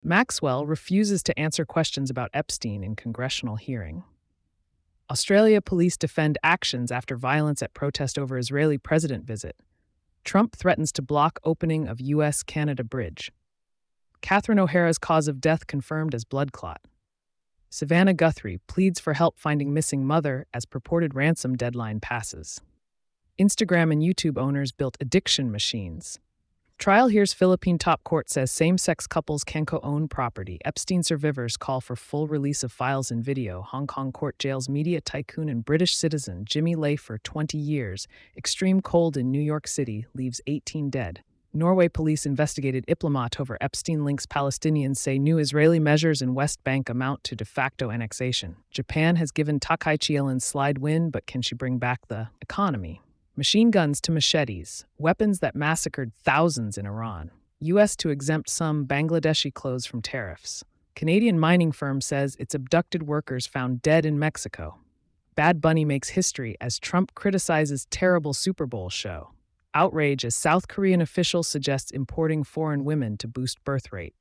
Maxwell refuses to answer questions about Epstein in congressional hearing. Australia police defend actions after violence at protest over Israeli president visit. Trump threatens to block opening of U.S.-Canada bridge. Catherine O'Hara's cause of death confirmed as blood clot. Savannah Guthrie pleads for help finding missing mother as purported ransom deadline passes. Instagram and YouTube owners built addiction machines. Trial hears Philippine top court says same-sex couples can co-own property. Epstein survivors call for full release of files and video. Hong Kong court jails media tycoon and British citizen Jimmy Lai for 20 years. Extreme cold in New York City leaves 18 dead. Norway police investigated diplomat over Epstein links. Palestinians say new Israeli measures in West Bank amount to de facto annexation. Japan has given Takaichi Ellen slide win, but can she bring back the economy? Machine guns to machetes, weapons that massacred thousands in Iran. U.S. to exempt some Bangladeshi clothes from tariffs. Canadian mining firm says its abducted workers found dead in Mexico. Bad Bunny makes history as Trump criticizes terrible Super Bowl show. Outrage as South Korean official suggests importing foreign women to boost birth rate.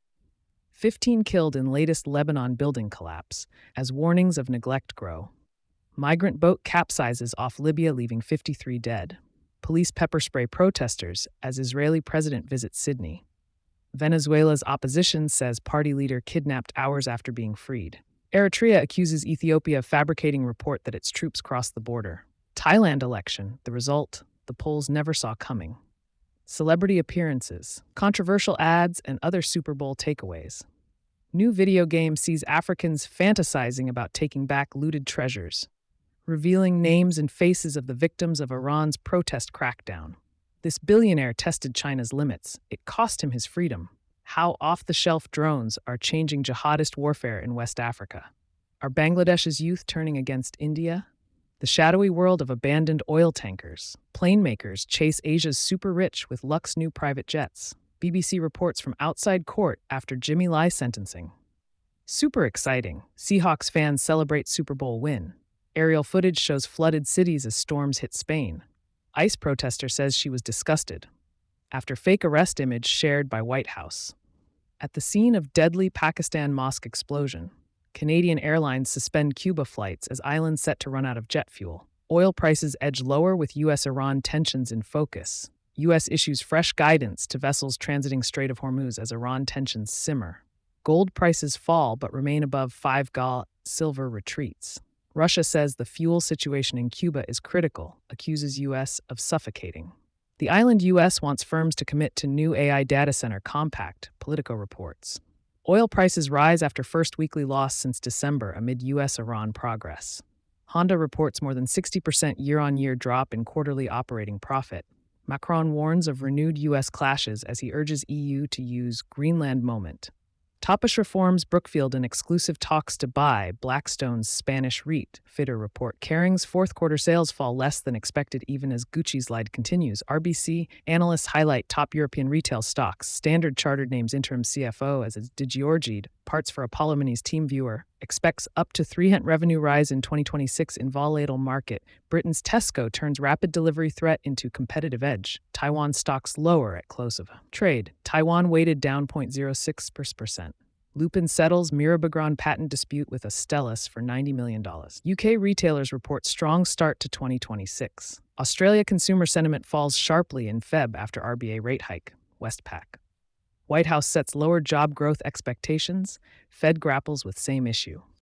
15 killed in latest Lebanon building collapse as warnings of neglect grow. Migrant boat capsizes off Libya, leaving 53 dead. Police pepper spray protesters as Israeli president visits Sydney. Venezuela's opposition says party leader kidnapped hours after being freed. Eritrea accuses Ethiopia of fabricating report that its troops crossed the border. Thailand election, the result, the polls never saw coming. Celebrity appearances, controversial ads, and other Super Bowl takeaways. New video game sees Africans fantasizing about taking back looted treasures, revealing names and faces of the victims of Iran's protest crackdown. This billionaire tested China's limits. It cost him his freedom. How off-the-shelf drones are changing jihadist warfare in West Africa. Are Bangladesh's youth turning against India? The shadowy world of abandoned oil tankers. Plane makers chase Asia's super rich with luxe new private jets. BBC reports from outside court after Jimmy Lai sentencing. Super exciting. Seahawks fans celebrate Super Bowl win. Aerial footage shows flooded cities as storms hit Spain. ICE protester says she was disgusted after fake arrest image shared by White House. At the scene of deadly Pakistan mosque explosion, Canadian Airlines suspend Cuba flights as island set to run out of jet fuel. Oil prices edge lower with U.S.-Iran tensions in focus. U.S. issues fresh guidance to vessels transiting Strait of Hormuz as Iran tensions simmer. Gold prices fall but remain above $5. Silver retreats. Russia says the fuel situation in Cuba is critical, accuses U.S. of suffocating. The island U.S. wants firms to commit to new AI data center compact, Politico reports. Oil prices rise after first weekly loss since December amid U.S.-Iran progress. Honda reports more than 60% year-on-year drop in quarterly operating profit. Macron warns of renewed U.S. clashes as he urges EU to use Greenland moment. Topish reforms Brookfield in exclusive talks to buy Blackstone's Spanish REIT, Fitter report. Kering's fourth quarter sales fall less than expected even as Gucci's slide continues. RBC analysts highlight top European retail stocks. Standard Chartered names interim CFO as it's DiGiorgid. Parts for Apollo Mini's TeamViewer expects up to 3% revenue rise in 2026 in volatile market. Britain's Tesco turns rapid delivery threat into competitive edge. Taiwan stocks lower at close of trade. Taiwan weighted down 0.06%. Lupin settles Mirabegron patent dispute with Astellas for $90 million. UK retailers report strong start to 2026. Australia consumer sentiment falls sharply in Feb after RBA rate hike. Westpac. White House sets lower job growth expectations. Fed grapples with same issue.